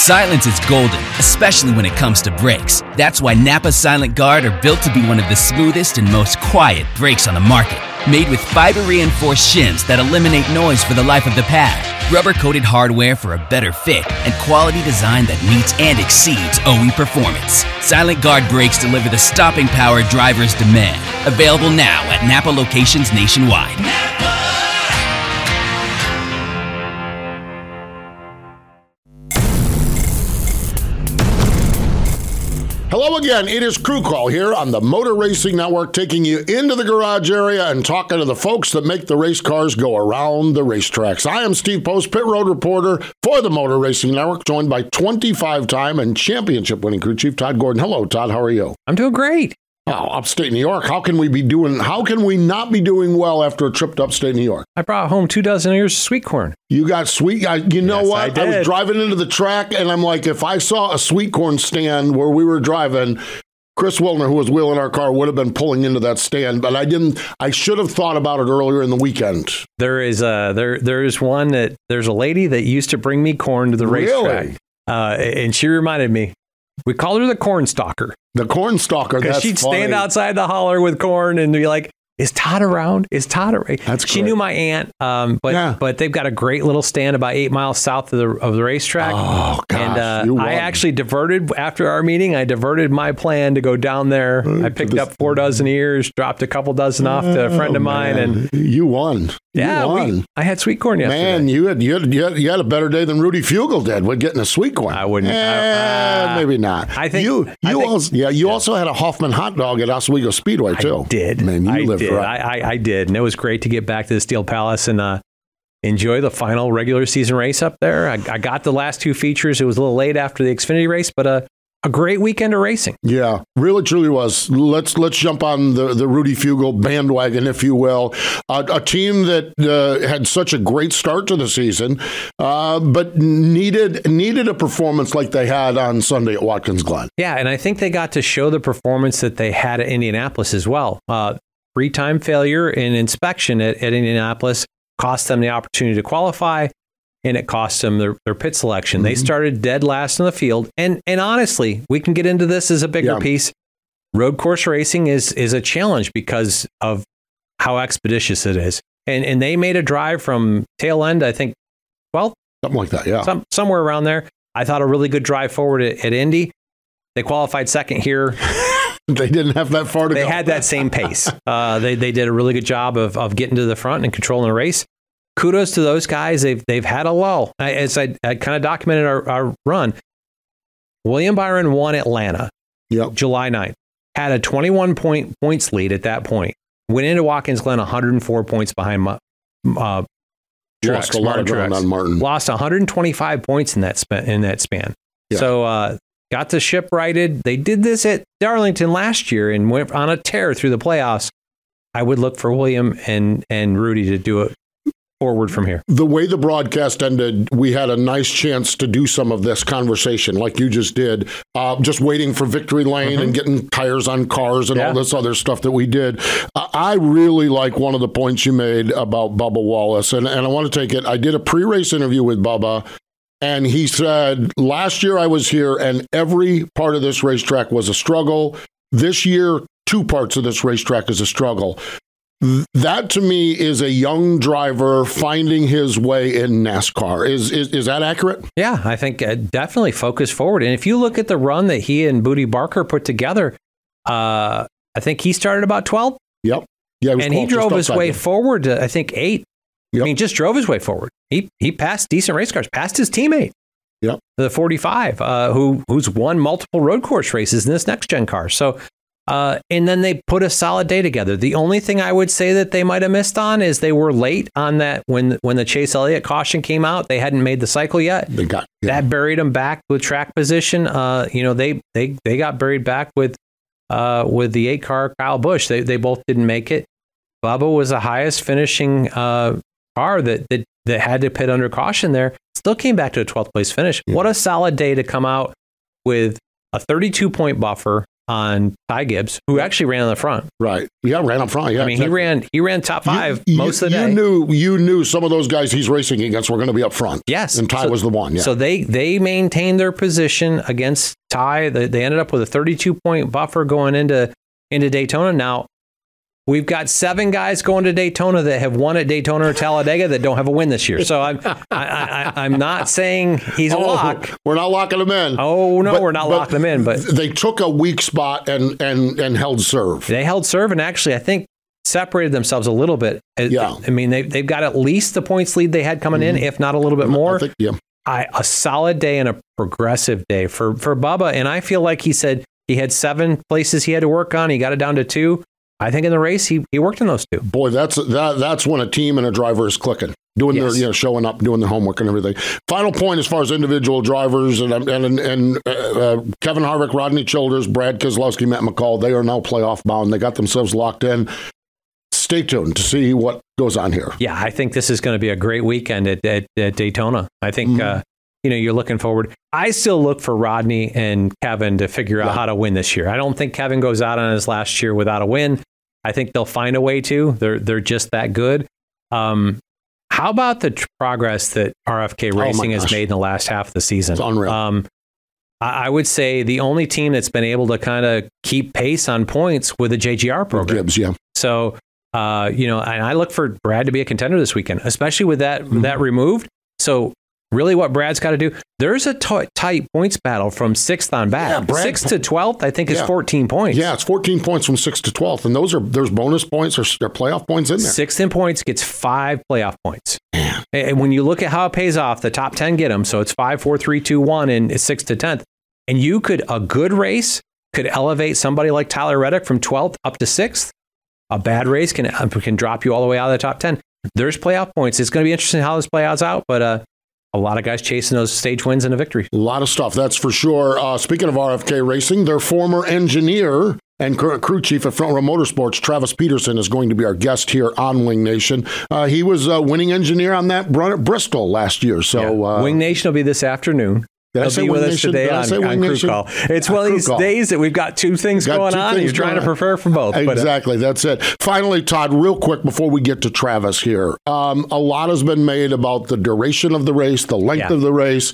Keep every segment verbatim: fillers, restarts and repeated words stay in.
Silence is golden, especially when it comes to brakes. That's why Napa Silent Guard are built to be one of the smoothest and most quiet brakes on the market. Made with fiber-reinforced shims that eliminate noise for the life of the pad, rubber-coated hardware for a better fit, and quality design that meets and exceeds O E performance. Silent Guard brakes deliver the stopping power drivers demand. Available now at Napa locations nationwide. Napa! Hello again, it is Crew Call here on the Motor Racing Network, taking you into the garage area and talking to the folks that make the race cars go around the racetracks. I am Steve Post, pit road reporter for the Motor Racing Network, joined by twenty-five-time and championship-winning crew chief Todd Gordon. Hello, Todd, how are you? I'm doing great. Oh, upstate New York, how can we be doing, how can we not be doing well after a trip to upstate New York? I brought home two dozen ears of sweet corn. You got sweet, I, you know yes, what? I, I, did. was driving into the track and I'm like, if I saw a sweet corn stand where we were driving, Chris Wilner, who was wheeling our car, would have been pulling into that stand, but I didn't, I should have thought about it earlier in the weekend. There is a, there, there's one that, there's a lady that used to bring me corn to the racetrack. Really? Uh, and she reminded me, we called her the corn stalker. The corn stalker, because she'd funny. stand outside the holler with corn and be like, is Todd around? Is Todd around? That's she great. knew my aunt, um, but yeah. but they've got a great little stand about eight miles south of the of the racetrack. Oh, gosh. And uh, you I won. actually diverted, after our meeting, I diverted my plan to go down there. Uh, I picked up four dozen ears, dropped a couple dozen off to a friend of mine. Man. and You won. Yeah, you won. We, I had sweet corn yesterday. Man, you had, you, had, you, had, you had a better day than Rudy Fugel did with getting a sweet corn. I wouldn't. Eh, uh, maybe not. I think you. You I think, also, yeah. You yeah. also had a Hoffman hot dog at Oswego Speedway too. I did. Man, you I lived did. right. I, I, I did, and it was great to get back to the Steel Palace and uh, enjoy the final regular season race up there. I, I got the last two features. It was a little late after the Xfinity race, but uh, a great weekend of racing. Yeah, really, truly was. Let's let's jump on the, the Rudy Fugel bandwagon, if you will. Uh, a team that uh, had such a great start to the season, uh, but needed needed a performance like they had on Sunday at Watkins Glen. Yeah, and I think they got to show the performance that they had at Indianapolis as well. Uh, three-time failure in inspection at, at Indianapolis cost them the opportunity to qualify, and it cost them their, their pit selection. Mm-hmm. They started dead last in the field. And and honestly, we can get into this as a bigger yeah. piece. Road course racing is is a challenge because of how expeditious it is. And and they made a drive from tail end, I think, well, something like that, yeah. Some, somewhere around there. I thought a really good drive forward at, at Indy. They qualified second here. They didn't have that far to they go. They had that same pace. Uh, they they did a really good job of of getting to the front and controlling the race. Kudos to those guys. They've they've had a lull. As I, I kind of documented our, our run, William Byron won Atlanta, yep. July ninth. Had a twenty-one point points lead at that point. Went into Watkins Glen one hundred four points behind uh, Lost Truex, a lot of ground on Martin. Lost one hundred twenty-five points in that span. In that span. Yeah. So uh, got the ship righted. They did this at Darlington last year and went on a tear through the playoffs. I would look for William and and Rudy to do it forward from here. The way the broadcast ended, we had a nice chance to do some of this conversation like you just did, uh, just waiting for victory lane mm-hmm. and getting tires on cars and yeah. all this other stuff that we did. Uh, I really like one of the points you made about Bubba Wallace, and, and I want to take it. I did a pre-race interview with Bubba, and he said, last year I was here and every part of this racetrack was a struggle. This year, two parts of this racetrack is a struggle. That to me is a young driver finding his way in NASCAR. Is is, is that accurate? Yeah, I think uh, definitely focus forward. And if you look at the run that he and Booty Barker put together, uh, I think he started about twelve. Yep. Yeah, he and he drove his way him. forward to, I think, eight. Yep. I mean, just drove his way forward. He he passed decent race cars, passed his teammate. Yep. The forty-five, uh, who who's won multiple road course races in this next gen car. So. Uh, and then they put a solid day together. The only thing I would say that they might have missed on is they were late on that when when the Chase Elliott caution came out. They hadn't made the cycle yet. They got yeah. that buried them back with track position. Uh, you know they they they got buried back with uh, with the eight car Kyle Busch. They they both didn't make it. Bubba was the highest finishing uh, car that that that had to pit under caution there. Still came back to a twelfth place finish. Yeah. What a solid day to come out with a thirty-two point buffer. on Ty Gibbs, who actually ran on the front. Right. Yeah, ran up front. Yeah, I mean, exactly. he ran he ran top five you, most you, of the day. You knew, you knew some of those guys he's racing against were going to be up front. Yes. And Ty so, was the one. Yeah. So they, they maintained their position against Ty. They, they ended up with a thirty-two point buffer going into, into Daytona. Now, we've got seven guys going to Daytona that have won at Daytona or Talladega that don't have a win this year. So I'm I, I, I'm not saying he's a oh, lock. We're not locking him in. Oh, no, but, we're not locking him in. But they took a weak spot and, and, and held serve. They held serve and actually, I think, separated themselves a little bit. Yeah. I mean, they, they've got at least the points lead they had coming mm-hmm. in, if not a little bit more. I think, yeah. I, a solid day and a progressive day for, for Bubba. And I feel like he said he had seven places he had to work on. He got it down to two. I think in the race, he, he worked in those two. Boy, that's that that's when a team and a driver is clicking, doing yes. their, you know, showing up, doing their homework and everything. Final point as far as individual drivers and and and uh, uh, Kevin Harvick, Rodney Childers, Brad Keselowski, Matt McCall, they are now playoff bound. They got themselves locked in. Stay tuned to see what goes on here. Yeah, I think this is going to be a great weekend at, at, at Daytona. I think, mm-hmm. uh, you know, you're looking forward. I still look for Rodney and Kevin to figure out yeah. how to win this year. I don't think Kevin goes out on his last year without a win. I think they'll find a way to. They're they're just that good. Um, how about the tr- progress that R F K Racing oh has made in the last half of the season? It's unreal. Um, I, I would say the only team that's been able to kind of keep pace on points with the J G R program. Gibbs, yeah. So, uh, you know, and I look for Brad to be a contender this weekend, especially with that mm-hmm. that removed. So, really, what Brad's got to do, there's a t- tight points battle from sixth on back. Yeah, Brad, sixth to twelfth, I think, is yeah. fourteen points. Yeah, it's fourteen points from sixth to twelfth, and those are there's bonus points or, or playoff points in there. Sixth in points gets five playoff points. Man. And when you look at how it pays off, the top ten get them. So it's five, four, three, two, one, and it's sixth to tenth. And you could, a good race could elevate somebody like Tyler Reddick from twelfth up to sixth. A bad race can can drop you all the way out of the top ten. There's playoff points. It's going to be interesting how this plays out, but uh, a lot of guys chasing those stage wins and a victory. A lot of stuff, that's for sure. Uh, speaking of R F K Racing, their former engineer and current crew chief at Front Row Motorsports, Travis Peterson, is going to be our guest here on Wing Nation. Uh, he was a winning engineer on that Br- Bristol last year. So yeah. uh, Wing Nation will be this afternoon. Did He'll I say be with Wing us Nation? today Did I on, say on Wing Crew Nation? Call. It's one of these call. days that we've got two things got going two on. Things He's trying going to prepare for both. Exactly, but, uh, that's it. Finally, Todd, real quick before we get to Travis here, um, a lot has been made about the duration of the race, the length yeah. of the race,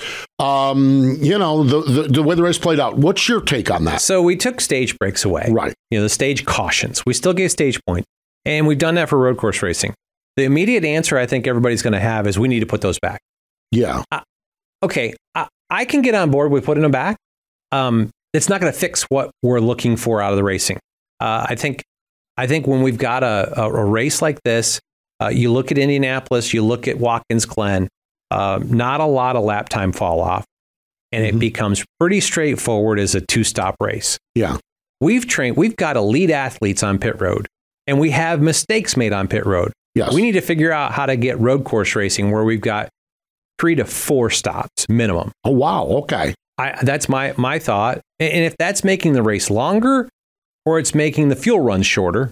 um, you know, the, the, the way the race played out. What's your take on that? So we took stage breaks away. Right. You know, the stage cautions. We still gave stage points, and we've done that for road course racing. The immediate answer I think everybody's going to have is we need to put those back. Yeah. Uh, okay, I, I can get on board with putting them back. Um, it's not going to fix what we're looking for out of the racing. Uh, I think, I think when we've got a, a, a race like this, uh, you look at Indianapolis, you look at Watkins Glen, uh, not a lot of lap time fall off, and mm-hmm. it becomes pretty straightforward as a two-stop race. Yeah, we've trained, we've got elite athletes on pit road, and we have mistakes made on pit road. Yes, we need to figure out how to get road course racing where we've got three to four stops minimum. Oh wow, okay. I, that's my my thought. And if that's making the race longer or it's making the fuel runs shorter,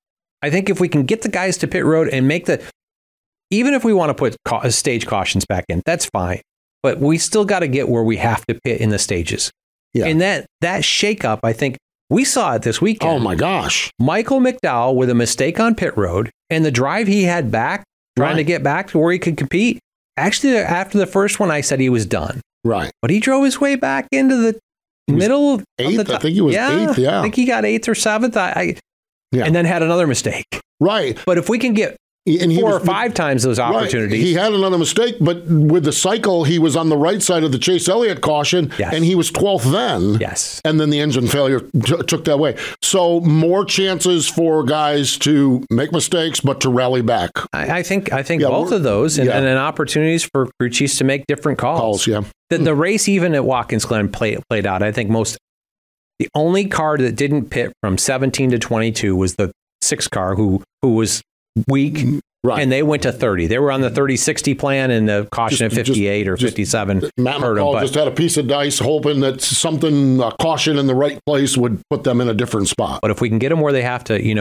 I think if we can get the guys to pit road and make the, even if we want to put ca- stage cautions back in, that's fine. But we still got to get where we have to pit in the stages. Yeah. And that, that shakeup, I think we saw it this weekend. Oh my gosh. Michael McDowell with a mistake on pit road and the drive he had back, trying right. to get back to where he could compete. Actually, after the first one, I said he was done. Right. But he drove his way back into the middle. Eighth, of the I think he was yeah, eighth, yeah. I think he got eighth or seventh. I, I yeah. And then had another mistake. Right. But if we can get and four was, or five times those opportunities. Right. He had another mistake, but with the cycle, he was on the right side of the Chase Elliott caution, yes. and he was twelfth then. Yes. And then the engine failure t- took that way. So more chances for guys to make mistakes, but to rally back. I, I think I think yeah, both of those, and, yeah. and, and opportunities for crew chiefs to make different calls. Calls, yeah. The, the race, even at Watkins Glen, play, played out. I think most, the only car that didn't pit from seventeen to twenty-two was the six car who who was weak. Right. And they went to thirty. They were on the thirty sixty plan and the caution just, at fifty-eight just, or fifty-seven. Just, Matt hurt McCall them, just had a piece of dice hoping that something, uh, caution in the right place would put them in a different spot. But if we can get them where they have to, you know,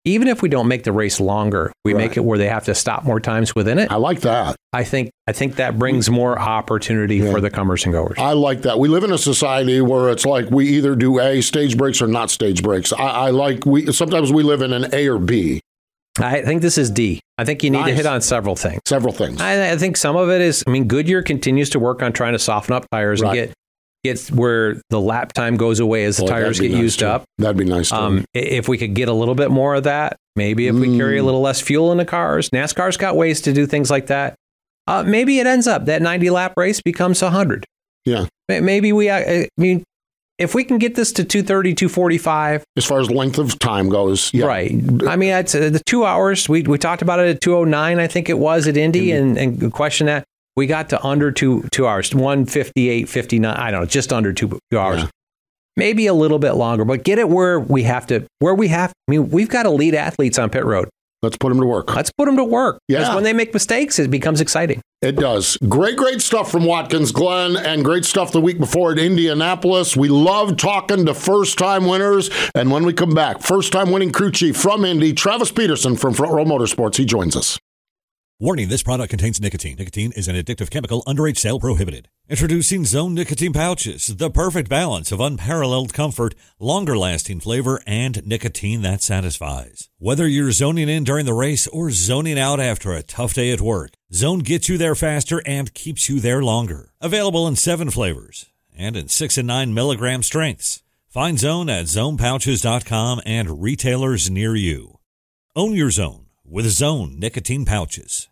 even if we don't make the race longer, we right. make it where they have to stop more times within it. I like that. I think I think that brings more opportunity yeah. for the comers and goers. I like that. We live in a society where it's like we either do A, stage breaks, or not stage breaks. I, I like we sometimes we live in an A or B. I think this is D. I think you need nice. to hit on several things. Several things. I, I think some of it is, I mean, Goodyear continues to work on trying to soften up tires right. and get get where the lap time goes away as the oh, tires get nice used too. up. That'd be nice. Um, if we could get a little bit more of that, maybe if mm. we carry a little less fuel in the cars. NASCAR's got ways to do things like that. Uh, maybe it ends up that ninety lap race becomes one hundred. Yeah. Maybe we, I mean, if we can get this to two thirty, two forty-five. As far as length of time goes. Yeah. Right. I mean, it's uh, the two hours. We we talked about it at two oh nine, I think it was at Indy, mm-hmm. and, and questioned that. We got to under two two hours, one fifty-eight, fifty-nine. I don't know, just under two, two hours. Yeah. Maybe a little bit longer, but get it where we have to, where we have, I mean, we've got elite athletes on pit road. Let's put them to work. Let's put them to work. Yeah. Because when they make mistakes, it becomes exciting. It does. Great, great stuff from Watkins Glen, and great stuff the week before at Indianapolis. We love talking to first-time winners. And when we come back, first-time winning crew chief from Indy, Travis Peterson from Front Row Motorsports. He joins us. Warning, this product contains nicotine. Nicotine is an addictive chemical. Underage sale prohibited. Introducing Zone Nicotine Pouches, the perfect balance of unparalleled comfort, longer-lasting flavor, and nicotine that satisfies. Whether you're zoning in during the race or zoning out after a tough day at work, Zone gets you there faster and keeps you there longer. Available in seven flavors and in six and nine milligram strengths. Find Zone at zone pouches dot com and retailers near you. Own your Zone with Zone Nicotine Pouches.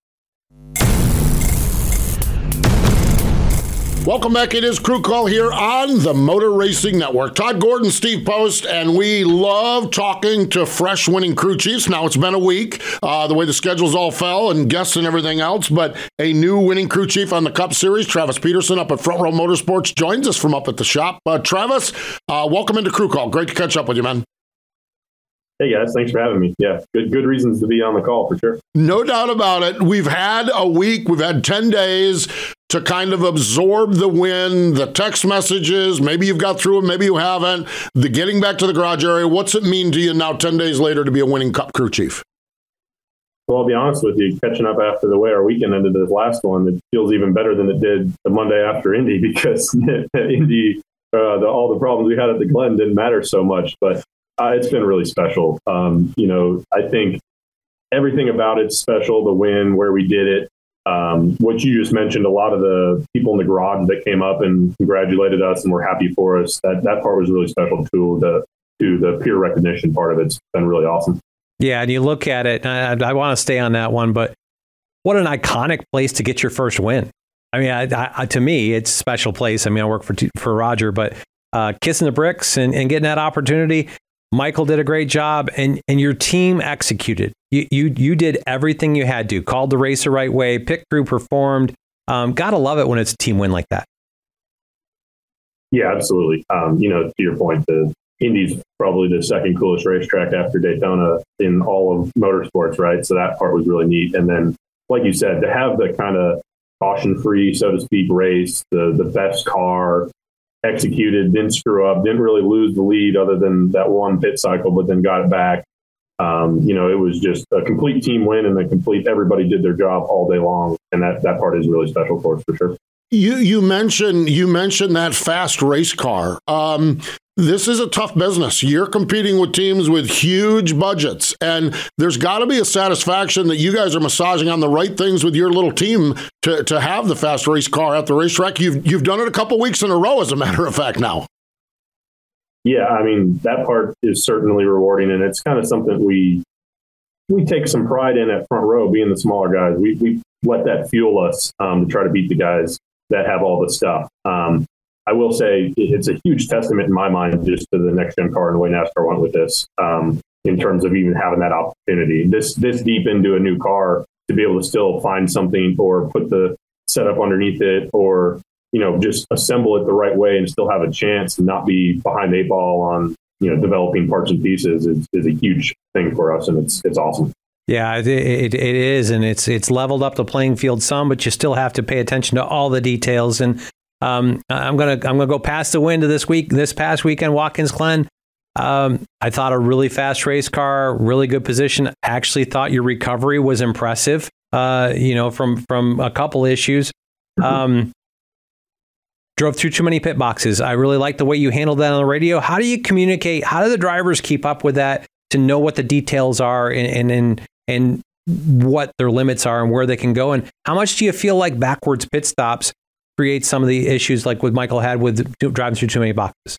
Welcome back. It is Crew Call here on the Motor Racing Network. Todd Gordon, Steve Post, and we love talking to fresh winning crew chiefs. Now, it's been a week, uh, the way the schedules all fell and guests and everything else, but a new winning crew chief on the Cup Series, Travis Peterson up at Front Row Motorsports, joins us from up at the shop. Uh, Travis, uh, welcome into Crew Call. Great to catch up with you, man. Hey guys, thanks for having me. Yeah, good good reasons to be on the call for sure. No doubt about it. We've had a week, we've had ten days to kind of absorb the win, the text messages. Maybe you've got through it, maybe you haven't. The getting back to the garage area. What's it mean to you now, ten days later, to be a winning Cup crew chief? Well, I'll be honest with you, catching up after the way our weekend ended this last one, it feels even better than it did the Monday after Indy, because Indy, uh, the, all the problems we had at the Glen didn't matter so much. But Uh, it's been really special. Um, you know, I think everything about it's special, the win, where we did it. Um, what you just mentioned, a lot of the people in the garage that came up and congratulated us and were happy for us, that, that part was really special too. The, to the peer recognition part of it's been really awesome. Yeah, and you look at it, I, I want to stay on that one, but what an iconic place to get your first win. I mean, I, I, to me, it's a special place. I mean, I work for for Roger, but uh, kissing the bricks and, and getting that opportunity. Michael did a great job, and, and your team executed. You, you you did everything you had to. Called the race the right way. Pit crew performed. Um, gotta love it when it's a team win like that. Yeah, absolutely. Um, you know, to your point, the Indy's probably the second coolest racetrack after Daytona in all of motorsports, right? So that part was really neat. And then, like you said, to have the kind of caution-free, so to speak, race, the the best car, executed, didn't screw up, didn't really lose the lead other than that one pit cycle, but then got it back. Um, you know, it was just a complete team win, and the complete, everybody did their job all day long. And that, that part is really special for us for sure. You, you mentioned, you mentioned that fast race car. Um, this is a tough business. You're competing with teams with huge budgets, and there's got to be a satisfaction that you guys are massaging on the right things with your little team to, to have the fast race car at the racetrack. You've, you've done it a couple weeks in a row, as a matter of fact, now. Yeah, I mean, that part is certainly rewarding, and it's kind of something we we take some pride in at Front Row, being the smaller guys. We, we let that fuel us um, to try to beat the guys that have all the stuff. Um, I will say it's a huge testament in my mind just to the next-gen car and the way NASCAR went with this um, in terms of even having that opportunity. This this deep into a new car, to be able to still find something or put the setup underneath it, or, you know, just assemble it the right way and still have a chance and not be behind the eight ball on, you know, developing parts and pieces is, is a huge thing for us, and it's it's awesome. Yeah, it, it it is, and it's it's leveled up the playing field some, but you still have to pay attention to all the details. And um, I'm gonna I'm gonna go past the wind of this week, this past weekend, Watkins Glen. Um, I thought a really fast race car, really good position. Actually thought your recovery was impressive, uh, you know, from, from a couple issues. Um, drove through too many pit boxes. I really like the way you handled that on the radio. How do you communicate? How do the drivers keep up with that to know what the details are and, and, and, and what their limits are and where they can go? And how much do you feel like backwards pit stops create some of the issues like what Michael had with driving through too many boxes?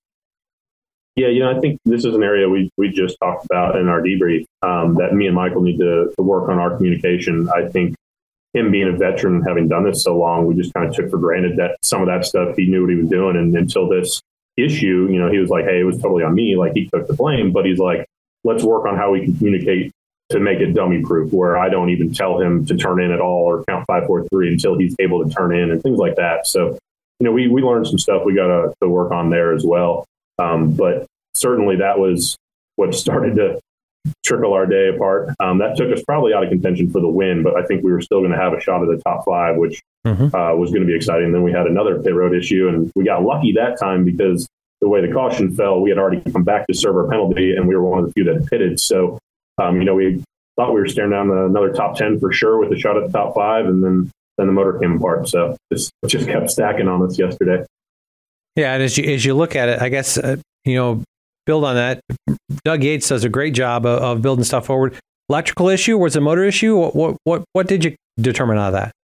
Yeah, you know, I think this is an area we we just talked about in our debrief, um, that me and Michael need to, to work on our communication. I think him being a veteran, having done this so long, we just kind of took for granted that some of that stuff he knew what he was doing. And until this issue, you know, he was like, hey, it was totally on me. Like, he took the blame, but he's like, let's work on how we can communicate to make it dummy proof, where I don't even tell him to turn in at all or count five, four, three until he's able to turn in and things like that. So, you know, we, we learned some stuff we got to, to work on there as well. Um, but certainly that was what started to trickle our day apart. Um, that took us probably out of contention for the win, but I think we were still going to have a shot at the top five, which mm-hmm. uh, was going to be exciting. Then we had another pit road issue, and we got lucky that time because the way the caution fell, we had already come back to serve our penalty, and we were one of the few that had pitted. So, um, you know, we thought we were staring down another top ten for sure with a shot at the top five, and then then the motor came apart. So this just kept stacking on us yesterday. Yeah, and as you as you look at it, I guess uh, you know, build on that. Doug Yates does a great job of, of building stuff forward. Electrical issue? Was it a motor issue? What, what what what did you determine out of that?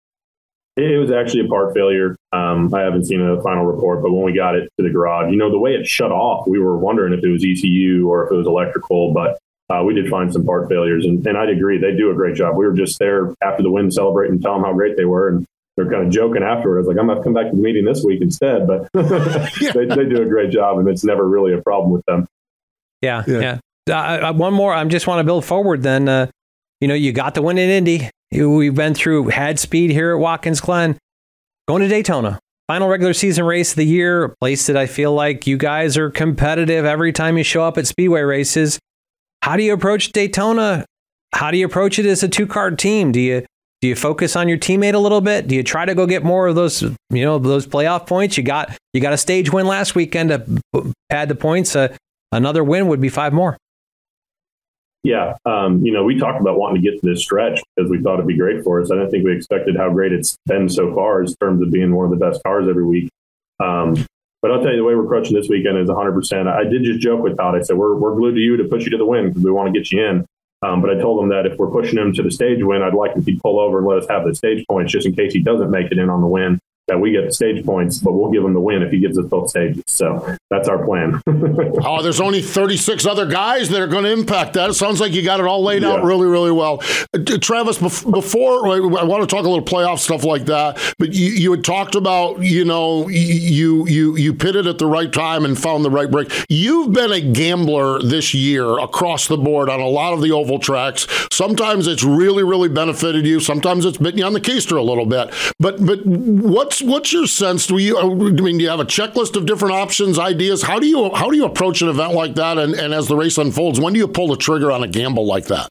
It was actually a part failure. Um, I haven't seen a final report, but when we got it to the garage, you know, the way it shut off, we were wondering if it was E C U or if it was electrical, but uh, we did find some part failures. And, and I'd agree, they do a great job. We were just there after the win celebrating and telling them how great they were. And they're kind of joking afterward. I was like, I'm going to come back to the meeting this week instead. But yeah. they, they do a great job, and it's never really a problem with them. Yeah, yeah. yeah. Uh, one more. I just want to build forward then. Uh, you know, you got the win in Indy. We've been through, had speed here at Watkins Glen. Going to Daytona. Final regular season race of the year. A place that I feel like you guys are competitive every time you show up at Speedway races. How do you approach Daytona? How do you approach it as a two-card team? Do you do you focus on your teammate a little bit? Do you try to go get more of those, you know, those playoff points? You got you got a stage win last weekend to pad the points. Uh, another win would be five more. Yeah, um, you know, we talked about wanting to get to this stretch because we thought it'd be great for us. I don't think we expected how great it's been so far in terms of being one of the best cars every week. Um, but I'll tell you, the way we're approaching this weekend is one hundred percent. I did just joke with Todd. I said, we're we're glued to you to push you to the win because we want to get you in. Um, but I told him that if we're pushing him to the stage win, I'd like if he'd pull over and let us have the stage points just in case he doesn't make it in on the win, that we get the stage points, but we'll give him the win if he gives us both stages. So that's our plan. Oh, there's only thirty-six other guys that are going to impact that. It sounds like you got it all laid yeah. out really, really well. Uh, Travis, before, I want to talk a little playoff stuff like that, but you, you had talked about, you know, you, you, you pitted at the right time and found the right break. You've been a gambler this year across the board on a lot of the oval tracks. Sometimes it's really, really benefited you. Sometimes it's bitten you on the keister a little bit. But, but what's, What's your sense? Do you, I mean, do you have a checklist of different options, ideas? How do you how do you approach an event like that? And, and as the race unfolds, when do you pull the trigger on a gamble like that?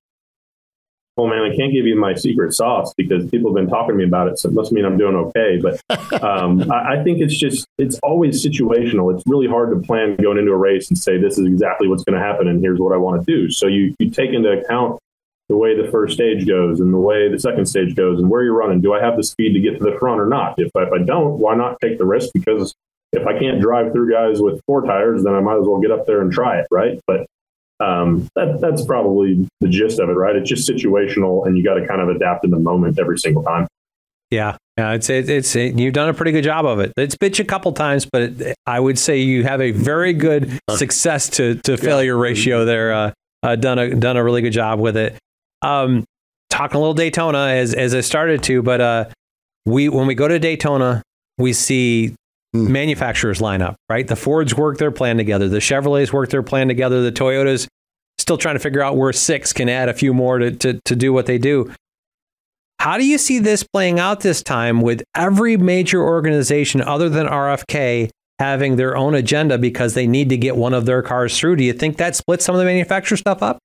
Well, man, I can't give you my secret sauce because people have been talking to me about it, so it must mean I'm doing okay. But um, I, I think it's just it's always situational. It's really hard to plan going into a race and say this is exactly what's going to happen and here's what I want to do. So you you take into account the way the first stage goes and the way the second stage goes and where you're running. Do I have the speed to get to the front or not? If, if I don't, why not take the risk? Because if I can't drive through guys with four tires, then I might as well get up there and try it, right? But um, that, that's probably the gist of it, right? It's just situational, and you got to kind of adapt in the moment every single time. Yeah, yeah, it's it, it's it, you've done a pretty good job of it. It's bit you a couple times, but it, I would say you have a very good success to, to failure ratio there. Uh, uh, done a done a really good job with it. Um, talking a little Daytona as as I started to, but uh, we when we go to Daytona, we see mm. manufacturers line up, right? The Fords work their plan together, the Chevrolets work their plan together, the Toyotas still trying to figure out where six can add a few more to to, to do what they do. How do you see this playing out this time with every major organization other than R F K having their own agenda because they need to get one of their cars through? Do you think that splits some of the manufacturer stuff up?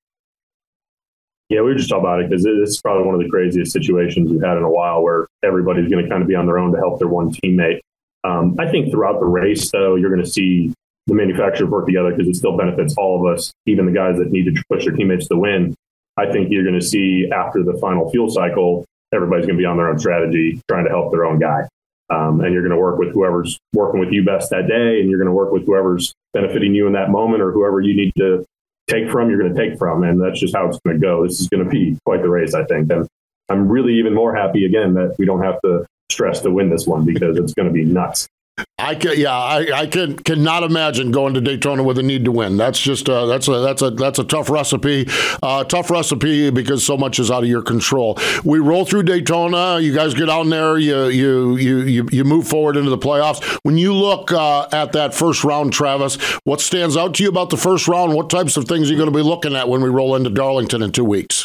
Yeah, we were just talking about it because this is probably one of the craziest situations we've had in a while where everybody's going to kind of be on their own to help their one teammate. Um, I think throughout the race, though, you're going to see the manufacturers work together because it still benefits all of us, even the guys that need to push their teammates to win. I think you're going to see after the final fuel cycle, everybody's going to be on their own strategy, trying to help their own guy. Um, and you're going to work with whoever's working with you best that day, and you're going to work with whoever's benefiting you in that moment, or whoever you need to take from, you're going to take from. And that's just how it's going to go. This is going to be quite the race, I think. And I'm really even more happy, again, that we don't have to stress to win this one, because it's going to be nuts. I can, yeah, I, I can cannot imagine going to Daytona with a need to win. That's just uh, that's a that's a that's a tough recipe, uh, tough recipe because so much is out of your control. We roll through Daytona. You guys get out there. You you you you, you move forward into the playoffs. When you look uh, at that first round, Travis, what stands out to you about the first round? What types of things are you going to be looking at when we roll into Darlington in two weeks?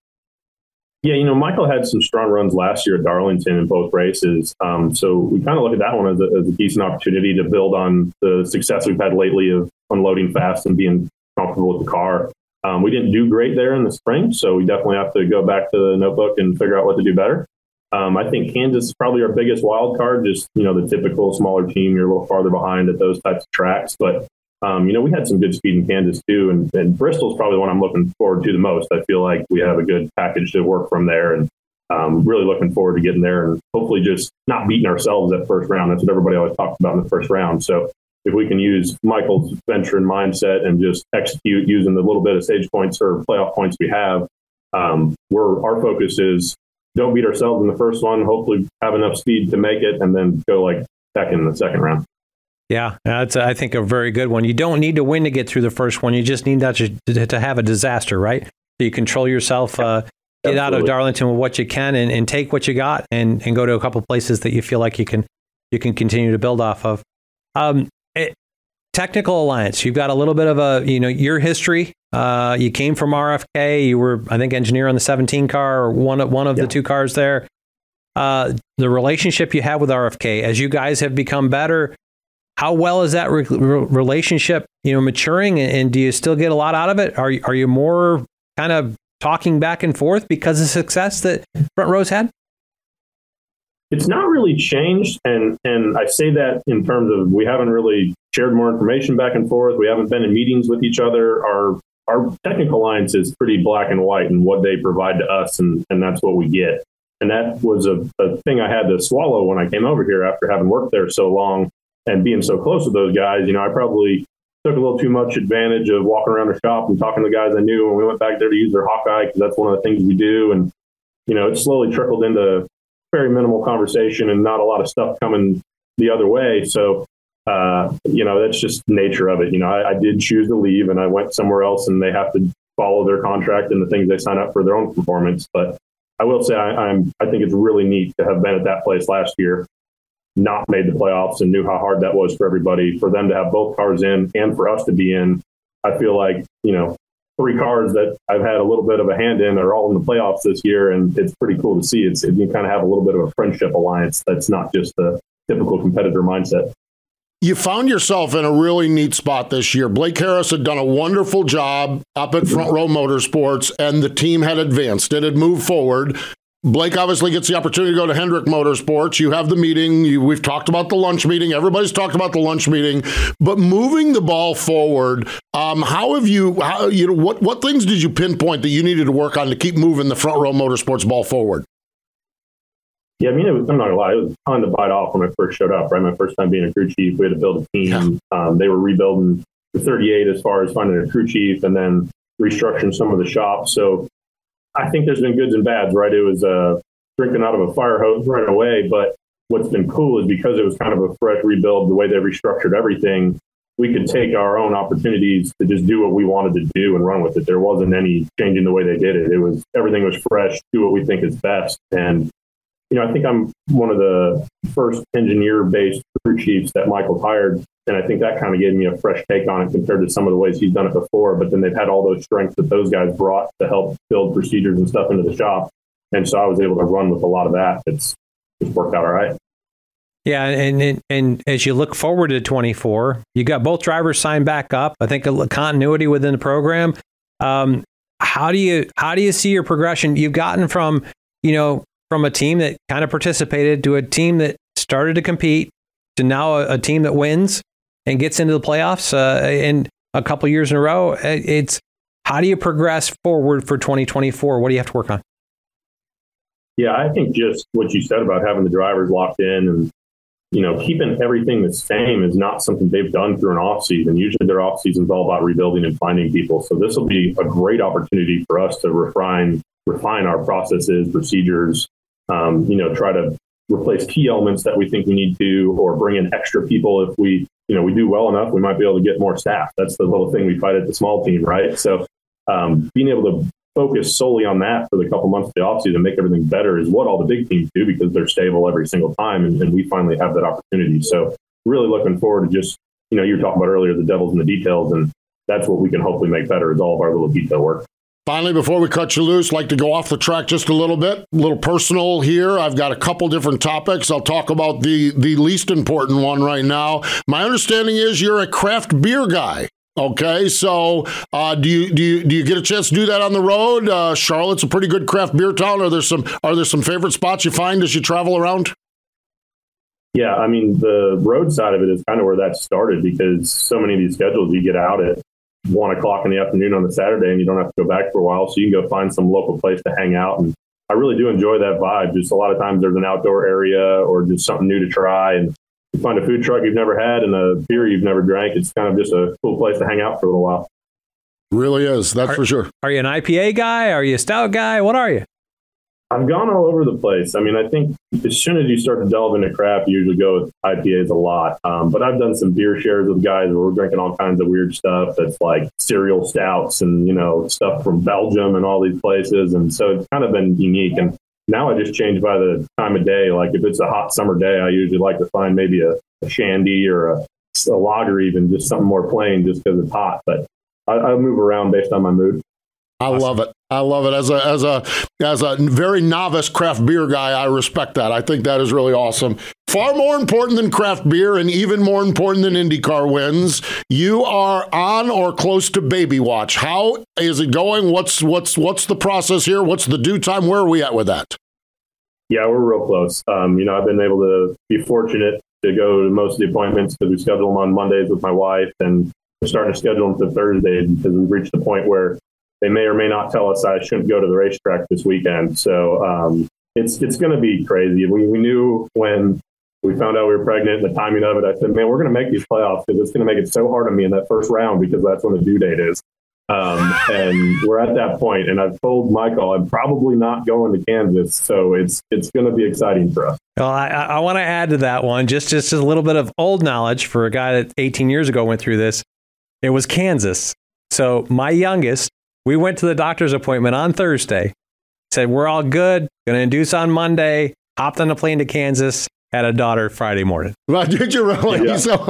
Yeah, you know, Michael had some strong runs last year at Darlington in both races. Um, so we kind of look at that one as a, as a decent opportunity to build on the success we've had lately of unloading fast and being comfortable with the car. Um, we didn't do great there in the spring, so we definitely have to go back to the notebook and figure out what to do better. Um, I think Kansas is probably our biggest wild card, just, you know, the typical smaller team. You're a little farther behind at those types of tracks. But, um, you know, we had some good speed in Kansas, too. And, and Bristol's probably the one I'm looking forward to the most. I feel like we have a good package to work from there. And um, really looking forward to getting there and hopefully just not beating ourselves that first round. That's what everybody always talks about in the first round. So if we can use Michael's veteran mindset and just execute using the little bit of stage points or playoff points we have, um, we're, our focus is don't beat ourselves in the first one, hopefully have enough speed to make it, and then go like second in the second round. Yeah, that's, I think, a very good one. You don't need to win to get through the first one. You just need not to, to have a disaster, right? So you control yourself, uh, get Absolutely. out of Darlington with what you can, and, and take what you got, and, and go to a couple places that you feel like you can you can continue to build off of. Um, it, Technical Alliance, you've got a little bit of a, you know, your history. Uh, you came from R F K. You were, I think, engineer on the seventeen car, or one of one of yeah. the two cars there. Uh, the relationship you have with R F K, as you guys have become better, how well is that re- relationship, you know, maturing, and, and do you still get a lot out of it? Are are you more kind of talking back and forth because of success that Front Row's had? It's not really changed, and and I say that in terms of we haven't really shared more information back and forth. We haven't been in meetings with each other. Our our technical alliance is pretty black and white in what they provide to us, and, and that's what we get. And that was a, a thing I had to swallow when I came over here after having worked there so long and being so close with those guys. You know, I probably took a little too much advantage of walking around the shop and talking to the guys I knew when we went back there to use their Hawkeye, because that's one of the things we do. And, you know, it slowly trickled into very minimal conversation and not a lot of stuff coming the other way. So, uh, you know, that's just the nature of it. You know, I, I did choose to leave and I went somewhere else, and they have to follow their contract and the things they sign up for their own performance. But I will say I, I'm, I think it's really neat to have been at that place last year, not made the playoffs, and knew how hard that was for everybody, for them to have both cars in and for us to be in. I feel like, you know, three cars that I've had a little bit of a hand in are all in the playoffs this year, and it's pretty cool to see. It's it, you kind of have a little bit of a friendship alliance that's not just the typical competitor mindset. You found yourself in a really neat spot this year. Blake Harris had done a wonderful job up at Front Row Motorsports, and the team had advanced. It had moved forward. Blake obviously gets the opportunity to go to Hendrick Motorsports. You have the meeting. You, we've talked about the lunch meeting. Everybody's talked about the lunch meeting. But moving the ball forward, um, how have you, how, you know, what, what things did you pinpoint that you needed to work on to keep moving the Front Row Motorsports ball forward? Yeah, I mean, it was, I'm not gonna lie, it was a ton to bite off when I first showed up, right? My first time being a crew chief, we had to build a team. Yeah. Um, they were rebuilding the thirty-eight as far as finding a crew chief and then restructuring some of the shops. So I think there's been goods and bads, right? It was uh, drinking out of a fire hose right away. But what's been cool is because it was kind of a fresh rebuild, the way they restructured everything, we could take our own opportunities to just do what we wanted to do and run with it. There wasn't any changing the way they did it. It was, everything was fresh, do what we think is best. And you know, I think I'm one of the first engineer-based crew chiefs that Michael's hired, and I think that kind of gave me a fresh take on it compared to some of the ways he's done it before. But then they've had all those strengths that those guys brought to help build procedures and stuff into the shop, and so I was able to run with a lot of that. It's it's worked out all right. Yeah, and, and and as you look forward to twenty-four, you got both drivers signed back up. I think a continuity within the program. Um, how do you how do you see your progression? You've gotten from you know. from a team that kind of participated to a team that started to compete to now a, a team that wins. and gets into the playoffs uh, in a couple years in a row. It's how do you progress forward for twenty twenty-four? What do you have to work on? Yeah, I think just what you said about having the drivers locked in and, you know, keeping everything the same is not something they've done through an off season. Usually their off season is all about rebuilding and finding people. So this will be a great opportunity for us to refine, refine our processes, procedures, um, you know, try to replace key elements that we think we need to, or bring in extra people. If we, you know, we do well enough, we might be able to get more staff. That's the little thing we fight at the small team, right? So um, being able to focus solely on that for the couple months of the offseason and make everything better is what all the big teams do, because they're stable every single time, and, and we finally have that opportunity. So really looking forward to just, you know, you were talking about earlier, the devil's in the details, and that's what we can hopefully make better is all of our little detail work. Finally, before we cut you loose, I'd like to go off the track just a little bit, a little personal here. I've got a couple different topics. I'll talk about the, the least important one right now. My understanding is you're a craft beer guy. Okay, so uh, do you do you do you get a chance to do that on the road? Uh, Charlotte's a pretty good craft beer town. Are there some are there some favorite spots you find as you travel around? Yeah, I mean, the road side of it is kind of where that started, because so many of these schedules you get out at one o'clock in the afternoon on the Saturday and you don't have to go back for a while, so you can go find some local place to hang out. And I really do enjoy that vibe. Just a lot of times there's an outdoor area or just something new to try, and you find a food truck you've never had and a beer you've never drank. It's kind of just a cool place to hang out for a little while. Really is, that's are, for sure. Are you an I P A guy? Are you a stout guy? What are you? I've gone all over the place. I mean, I think as soon as you start to delve into craft, you usually go with I P As a lot. Um, but I've done some beer shares with guys where we're drinking all kinds of weird stuff that's like cereal stouts and, you know, stuff from Belgium and all these places. And so it's kind of been unique. And now I just change by the time of day. Like if it's a hot summer day, I usually like to find maybe a, a shandy or a, a lager, even just something more plain just because it's hot. But I, I move around based on my mood. I awesome. love it. I love it. As a as a as a very novice craft beer guy, I respect that. I think that is really awesome. Far more important than craft beer, and even more important than IndyCar wins, you are on or close to baby watch. How is it going? What's what's what's the process here? What's the due time? Where are we at with that? Yeah, we're real close. Um, you know, I've been able to be fortunate to go to most of the appointments because we schedule them on Mondays with my wife, and we're starting to schedule them for Thursdays because we've reached the point where they may or may not tell us I shouldn't go to the racetrack this weekend. So um, it's it's going to be crazy. We, we knew when we found out we were pregnant and the timing of it, I said, man, we're going to make these playoffs because it's going to make it so hard on me in that first round because that's when the due date is. Um, and we're at that point. And I've told Michael I'm probably not going to Kansas. So it's it's going to be exciting for us. Well, I, I want to add to that one, just, just a little bit of old knowledge for a guy that eighteen years ago went through this. It was Kansas. So my youngest, we went to the doctor's appointment on Thursday, said, we're all good, going to induce on Monday, hopped on a plane to Kansas, had a daughter Friday morning. Well, did you really? Yeah. So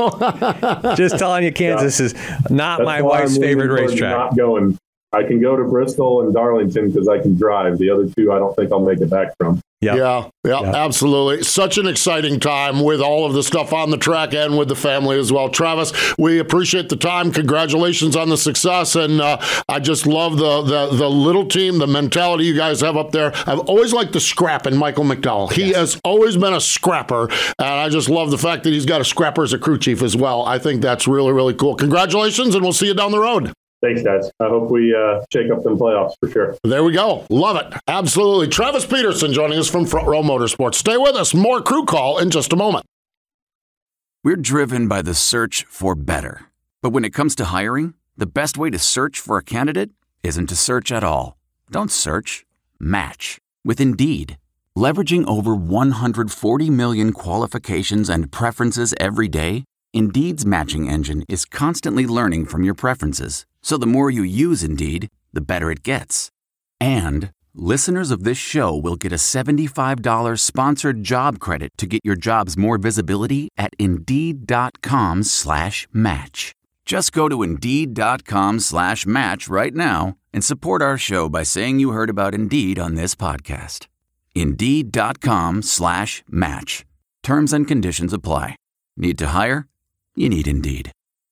just telling you, Kansas yeah. is not That's my wife's favorite racetrack. Not going. I can go to Bristol and Darlington because I can drive. The other two, I don't think I'll make it back from. Yep. Yeah, yeah, yep. Absolutely. Such an exciting time with all of the stuff on the track and with the family as well. Travis, we appreciate the time. Congratulations on the success. And uh, I just love the, the the little team, the mentality you guys have up there. I've always liked the scrap in Michael McDowell. He yes. has always been a scrapper. And I just love the fact that he's got a scrapper as a crew chief as well. I think that's really, really cool. Congratulations, and we'll see you down the road. Thanks, guys. I hope we uh, shake up them playoffs for sure. There we go. Love it. Absolutely. Travis Peterson joining us from Front Row Motorsports. Stay with us. More Crew Call in just a moment. We're driven by the search for better. But when it comes to hiring, the best way to search for a candidate isn't to search at all. Don't search. Match. With Indeed. Leveraging over one hundred forty million qualifications and preferences every day, Indeed's matching engine is constantly learning from your preferences. So the more you use Indeed, the better it gets. And listeners of this show will get a seventy-five dollars sponsored job credit to get your jobs more visibility at Indeed.com slash match. Just go to Indeed.com slash match right now and support our show by saying you heard about Indeed on this podcast. Indeed.com slash match. Terms and conditions apply. Need to hire? You need Indeed.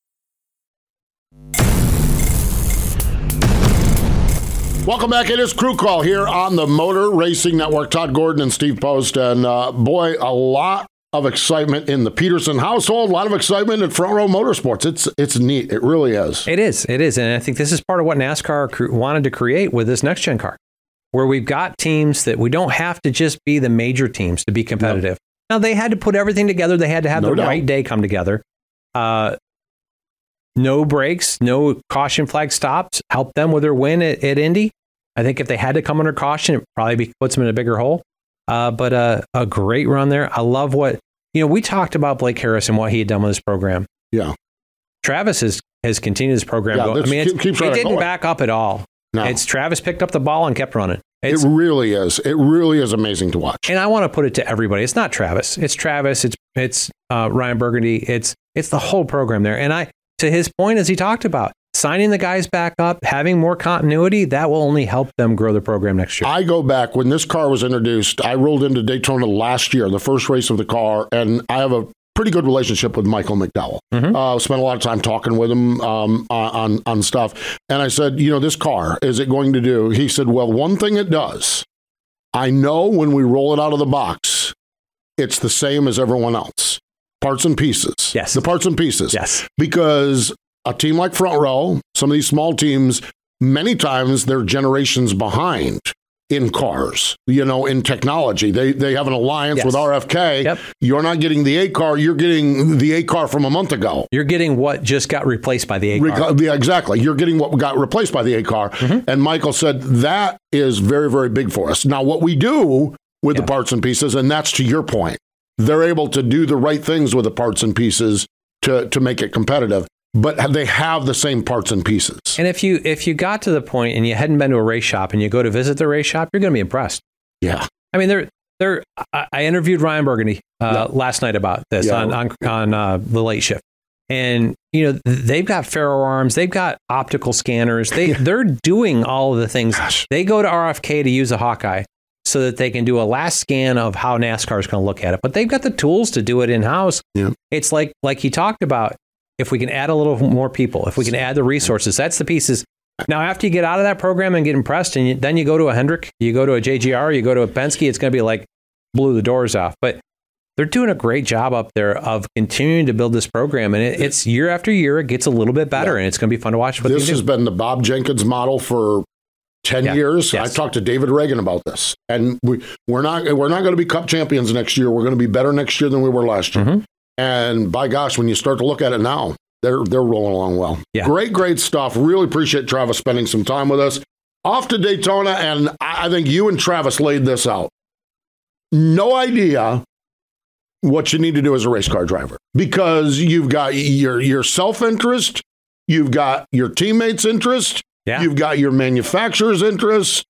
Welcome back. It is Crew Call here on the Motor Racing Network. Todd Gordon and Steve Post. And uh, boy, a lot of excitement in the Peterson household, a lot of excitement at Front Row Motorsports. It's it's neat. It really is. It is. It is. And I think this is part of what NASCAR cr- wanted to create with this next-gen car, where we've got teams that we don't have to just be the major teams to be competitive. Nope. Now, they had to put everything together. They had to have no the doubt. right day come together. Uh, no breaks, no caution flag stops, helped them with their win at, at Indy. I think if they had to come under caution, it probably be, puts them in a bigger hole. Uh, but uh, a great run there. I love what, you know, we talked about Blake Harris and what he had done with this program. Yeah. Travis has, has continued this program. Yeah, going. I mean, keep, it didn't going. back up at all. No. It's Travis picked up the ball and kept running. It's, it really is. It really is amazing to watch. And I want to put it to everybody. It's not Travis. It's Travis. It's it's uh, Ryan Burgundy. It's it's the whole program there. And I, to his point, as he talked about, signing the guys back up, having more continuity, that will only help them grow the program next year. I go back, when this car was introduced, I rolled into Daytona last year, the first race of the car, and I have a pretty good relationship with Michael McDowell. Mm-hmm. Uh, spent a lot of time talking with him um, on, on stuff. And I said, you know, this car, is it going to do? He said, well, one thing it does, I know when we roll it out of the box, it's the same as everyone else. Parts and pieces. Yes. The parts and pieces. Yes. Because a team like Front Row, some of these small teams, many times they're generations behind in cars, you know, in technology. They they have an alliance yes. with R F K. Yep. You're not getting the A car, you're getting the A car from a month ago. You're getting what just got replaced by the A car. Re- yeah, exactly. You're getting what got replaced by the A car. Mm-hmm. And Michael said that is very, very big for us. Now, what we do with yeah. the parts and pieces, and that's to your point, they're able to do the right things with the parts and pieces to, to make it competitive. But they have the same parts and pieces. And if you if you got to the point and you hadn't been to a race shop and you go to visit the race shop, you're going to be impressed. Yeah. I mean, they're they're. I interviewed Ryan Burgundy uh, yeah. last night about this yeah. on on, on uh, the late shift, and you know they've got ferro arms, they've got optical scanners, they they're doing all of the things. Gosh. They go to R F K to use a Hawkeye so that they can do a last scan of how NASCAR is going to look at it. But they've got the tools to do it in house. Yeah. It's like like he talked about. If we can add a little more people, if we can add the resources, that's the pieces. Now, after you get out of that program and get impressed, and you, then you go to a Hendrick, you go to a J G R, you go to a Penske, it's going to be like blew the doors off. But they're doing a great job up there of continuing to build this program. And it, it's year after year, it gets a little bit better, yeah. and it's going to be fun to watch. What this has been the Bob Jenkins model for ten yeah. years. Yes. I talked to David Reagan about this. And we, we're not we're not going to be Cup champions next year. We're going to be better next year than we were last year. Mm-hmm. And by gosh, when you start to look at it now, they're they're rolling along well. Yeah. Great, great stuff. Really appreciate Travis spending some time with us. Off to Daytona, and I think you and Travis laid this out. No idea what you need to do as a race car driver, because you've got your, your self-interest, you've got your teammates' interest, yeah. you've got your manufacturer's interest.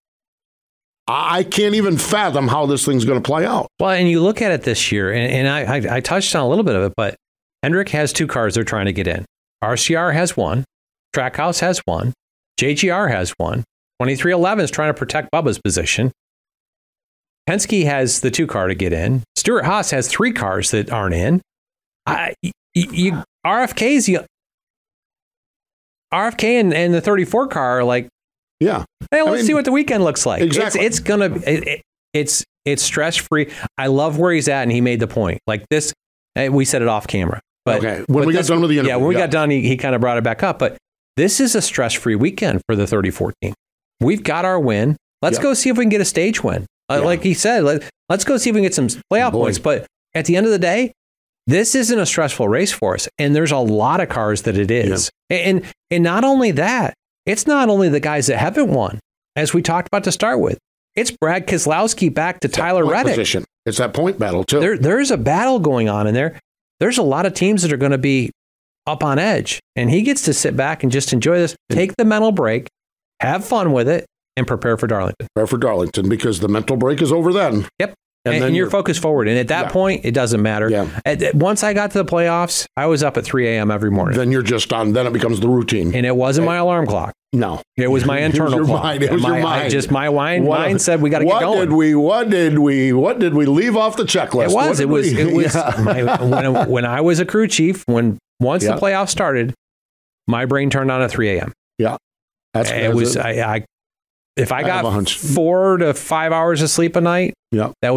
I can't even fathom how this thing's going to play out. Well, and you look at it this year, and, and I, I, I touched on a little bit of it, but Hendrick has two cars they're trying to get in. R C R has one. Trackhouse has one. J G R has one. twenty-three eleven is trying to protect Bubba's position. Penske has the two car to get in. Stewart-Haas has three cars that aren't in. I, you, you, R F K's, you, R F K and, and the thirty-four car are like, yeah. Hey, let's I mean, see what the weekend looks like. Exactly. It's, it's gonna, it, it, it's it's stress free. I love where he's at, and he made the point. Like this, we said it off camera. But okay. When but we this, got done with the interview, yeah, when we yeah. got done, he, he kind of brought it back up. But this is a stress free weekend for the thirty-four team. We've got our win. Let's yeah. go see if we can get a stage win. Uh, yeah. Like he said, let, let's go see if we can get some playoff Boy. points. But at the end of the day, this isn't a stressful race for us. And there's a lot of cars that it is. Yeah. And, and not only that, it's not only the guys that haven't won, as we talked about to start with. It's Brad Keselowski back to it's Tyler Reddick. Position. It's that point battle, too. There, there's a battle going on in there. There's a lot of teams that are going to be up on edge. And he gets to sit back and just enjoy this, take the mental break, have fun with it, and prepare for Darlington. Prepare for Darlington, because the mental break is over then. Yep. And, and, and you're, you're focused forward. And at that yeah. point, it doesn't matter. Yeah. At, once I got to the playoffs, I was up at three a.m. every morning. Then you're just on. Then it becomes the routine. And it wasn't my alarm clock. No. It was my internal it was your clock. Mind. It was my, your mind. I just my mind, what, mind said we got to get going. Did we, what did we What did we leave off the checklist? It was. It was. We, it was. yeah. my, when, when I was a crew chief, when once yeah. the playoffs started, my brain turned on at three a.m. Yeah. That's it was. I, I If I, I got four to five hours of sleep a night, yeah. that was it.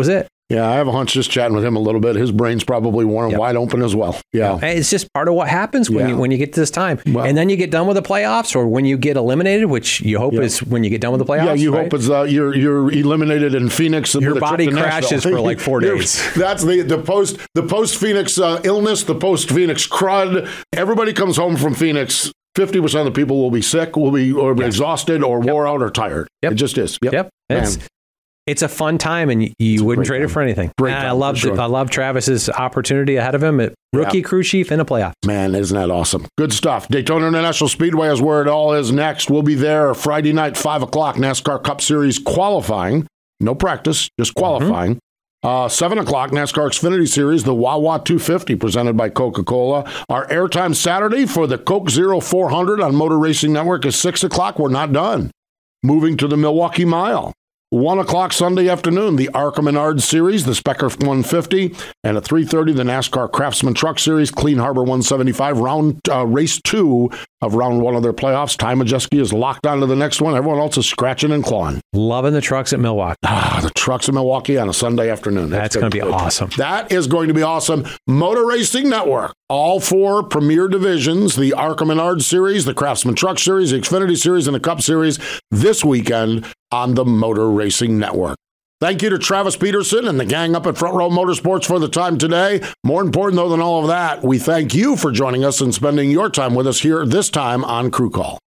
Yeah, I have a hunch just chatting with him a little bit. His brain's probably warm, yep. wide open as well. Yeah. It's just part of what happens when, yeah. you, when you get to this time. Well, and then you get done with the playoffs, or when you get eliminated, which you hope yep. is when you get done with the playoffs. Yeah, you right? hope it's uh, you're you're eliminated in Phoenix. Your body crashes for like four days. That's the, the post the post Phoenix uh, illness, the post Phoenix crud. Everybody comes home from Phoenix. fifty percent of the people will be sick, will be or yes. exhausted, or yep. wore out, or tired. Yep. It just is. Yep. yep. It's, it's a fun time, and you wouldn't trade time. it for anything. Great time, I love sure. I love Travis's opportunity ahead of him at rookie yep. crew chief in a playoff. Man, isn't that awesome? Good stuff. Daytona International Speedway is where it all is next. We'll be there Friday night, five o'clock, NASCAR Cup Series qualifying. No practice, just qualifying. Mm-hmm. Uh, seven o'clock, NASCAR Xfinity Series, the Wawa two fifty presented by Coca-Cola. Our airtime Saturday for the Coke Zero four hundred on Motor Racing Network is six o'clock. We're not done. Moving to the Milwaukee Mile. one o'clock Sunday afternoon, the ARCA Menard Series, the Specker one fifty, and at three thirty, the NASCAR Craftsman Truck Series, Clean Harbor one seventy-five, round uh, race two of round one of their playoffs. Ty Majeski is locked on to the next one. Everyone else is scratching and clawing. Loving the trucks at Milwaukee. Ah, the trucks in Milwaukee on a Sunday afternoon. That's, That's going to be good. awesome. That is going to be awesome. Motor Racing Network. All four premier divisions, the ARCA Menard Series, the Craftsman Truck Series, the Xfinity Series, and the Cup Series this weekend on the Motor Racing Network. Thank you to Travis Peterson and the gang up at Front Row Motorsports for the time today. More important, though, than all of that, we thank you for joining us and spending your time with us here this time on Crew Call.